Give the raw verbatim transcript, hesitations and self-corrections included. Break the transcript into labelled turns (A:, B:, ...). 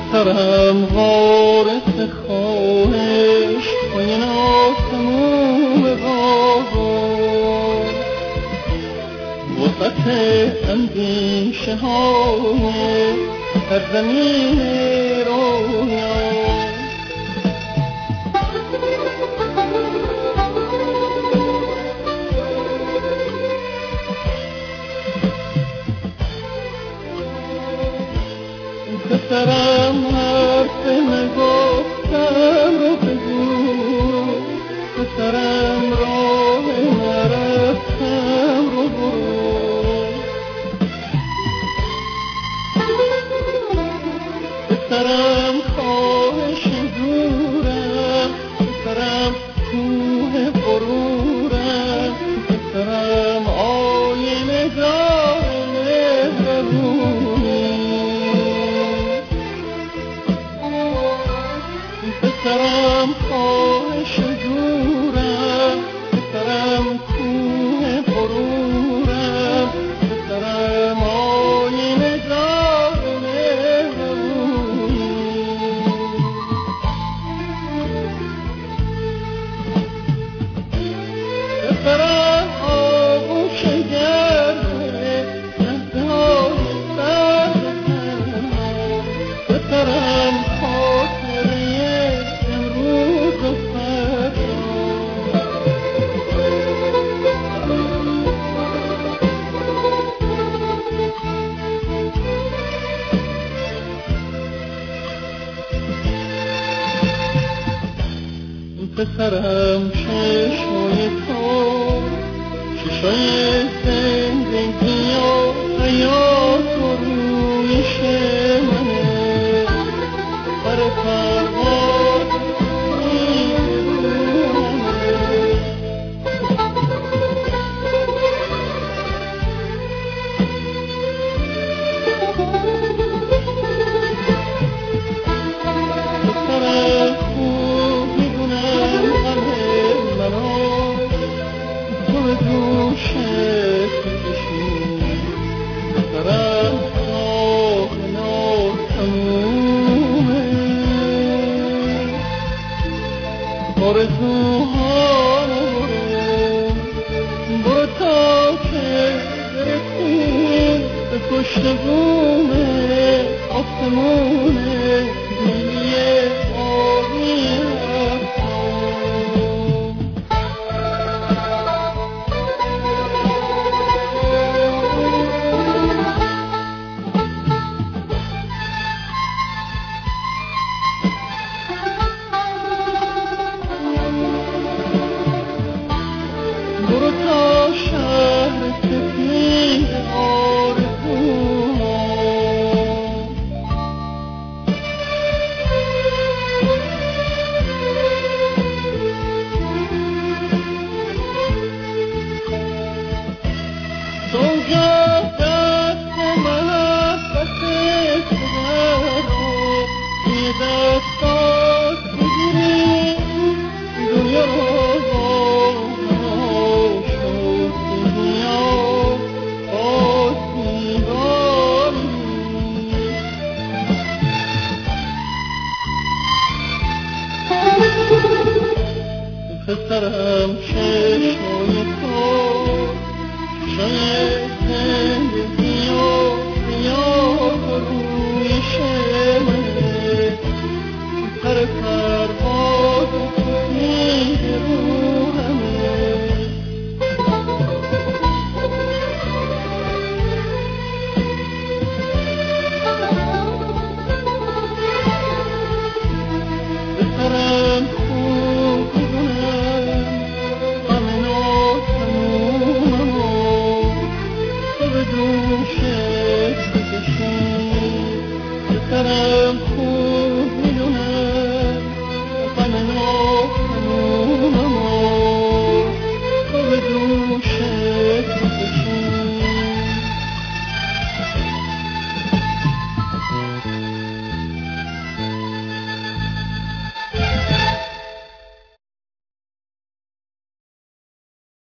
A: پسرم وارث خواهش پایین آسمون بابا وسط اندیشه های سرزمین رویا پسرم حرف نگفتم رو بگو پسرم راه نرفتم رو برو پسرم خواهش دورم پسرم کوه غرورم پسرم آینه دار مهربونی پسرم خواهش دورم پسرم کوه غرورم پسرم آینه دار مهربونی پسرم آغوش گرمه نهدهای سرد تنها پسرم خاطره امروز و فردا پسرم چشمای تو چشای زندگی و حیات و رویش منه بر پرواز پسرم خوب میدونم همه منو تو به دوشت میکشی پسرم ساخنا تمومه آرزوها برو برو تا که برسیم به پشت بومه آسمونه دیلیه آبی رفتم برو تا شهر سپید آرزوها تو